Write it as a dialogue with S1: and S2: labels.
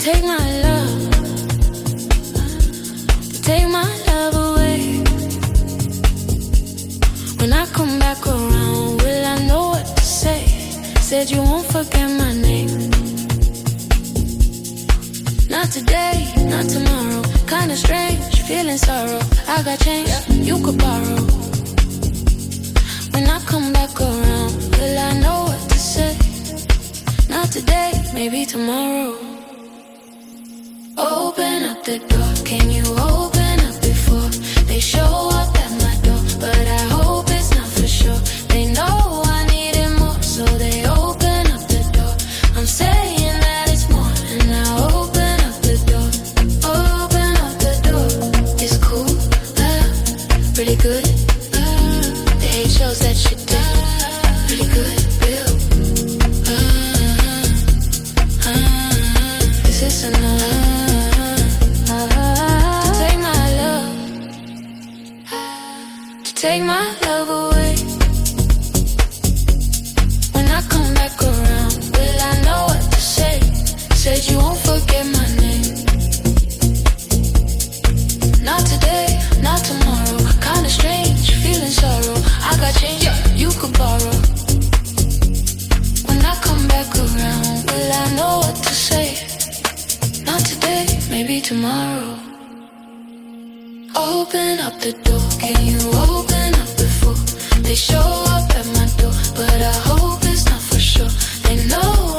S1: take my love, take my love away. When I come back around, will I know what to say? Said you won't forget my name. Not today, not tomorrow. Kinda strange, feeling sorrow. I got change, you could borrow. When I come back around, will I know what to say? Not today, maybe tomorrow. Open up the door, can you open up before they show up at my door? But I hope it's not for sure. They know I need it more, so they open up the door. I'm saying that it's more, and I open up the door. Open up the door. It's cool, pretty good. The hate shows that shit did pretty good, Bill. Is this enough? Take my love away. When I come back around, will I know what to say? Said you won't forget my name. Not today, not tomorrow. Kinda strange, feeling sorrow. I got change, you could borrow. When I come back around, will I know what to say? Not today, maybe tomorrow. Open up the door, can you open up before they show up at my door? But I hope it's not for sure. They know